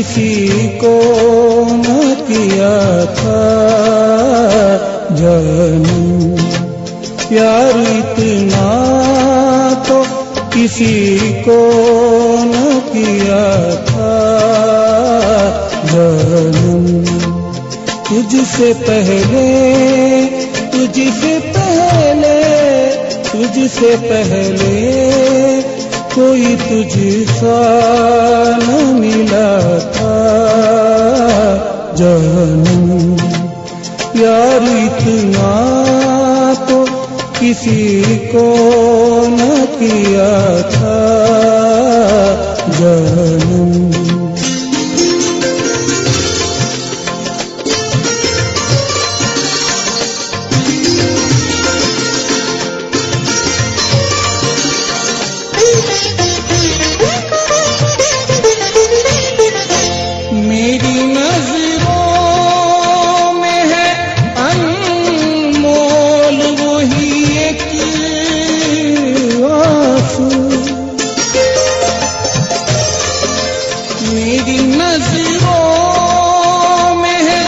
किसी को न किया था जानू। प्यार इतना तो किसी को न किया था जानू। तुझसे पहले कोई तुझसा न मिला था जानू। प्यार इतना तो किसी को न किया था जानू। मेरी नजरों में है अनमोल वही एक आंसू। मेरी नजरों में है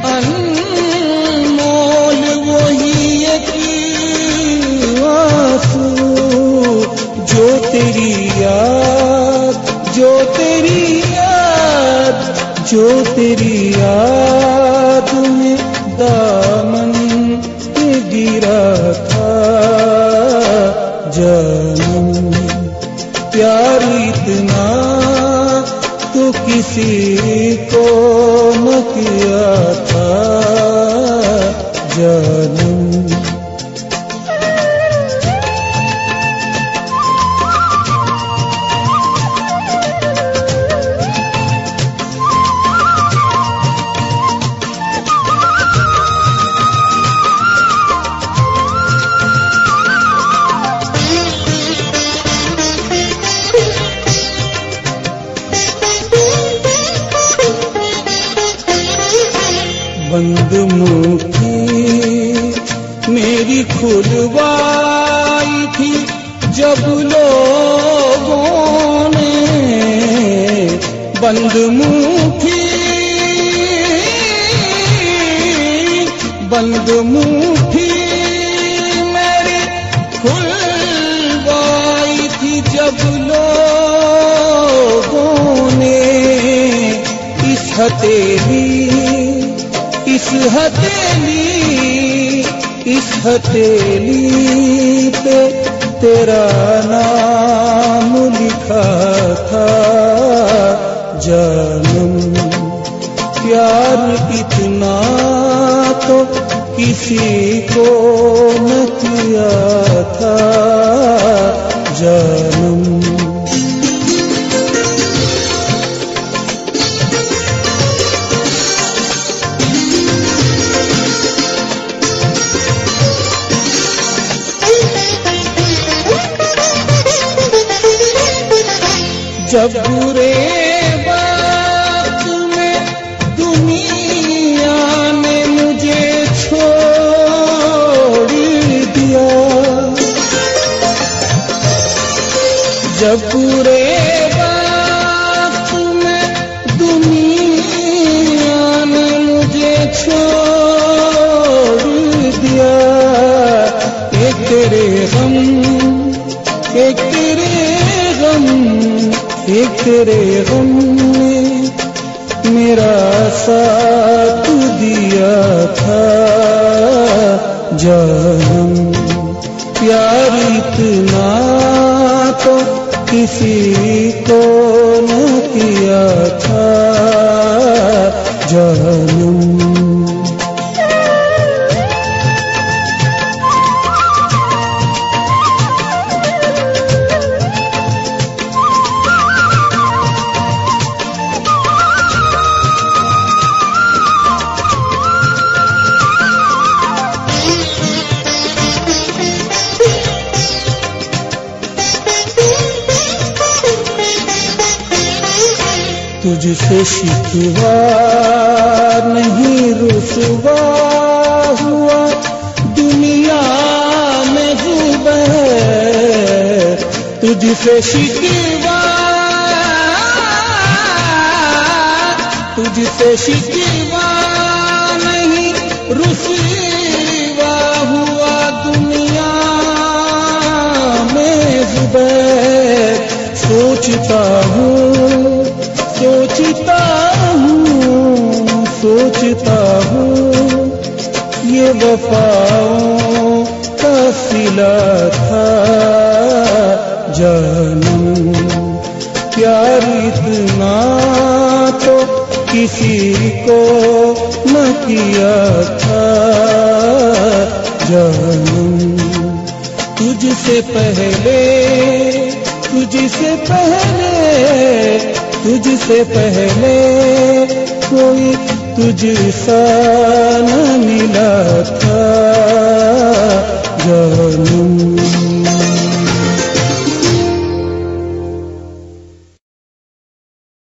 अनमोल वही एक आंसू। जो तेरी याद में दामन पे गिरा था जानू। प्यार इतना तो किसी को न किया था जानू। बंद मुंह थी मेरी खुलवाई थी जब लोगों ने। बंद मुंह थी मेरी खुलवाई थी जब लोगों ने। इस हथेली पे तेरा नाम लिखा था जानू। प्यार इतना तो किसी को न किया था जानू। जब बुरे वक्त में दुनिया ने मुझे छोड़ दिया। जब बुरे वक्त में दुनिया ने मुझे छोड़ दिया। एक तेरे गम ने मेरा साथ दिया था जानू। प्यार इतना तो किसी को न किया था जानू। तुझसे शिकवा नहीं रुसवा हुआ दुनिया में तुझसे शिकवा तुझसे शिकवा नहीं रुसवा हुआ दुनिया में ज़ुबैर। सोचता हूँ सोचता हूँ ये वफाओं का सिला था जानू। प्यार इतना तो किसी को न किया था जानू। तुझसे पहले कोई तुझसा न मिला था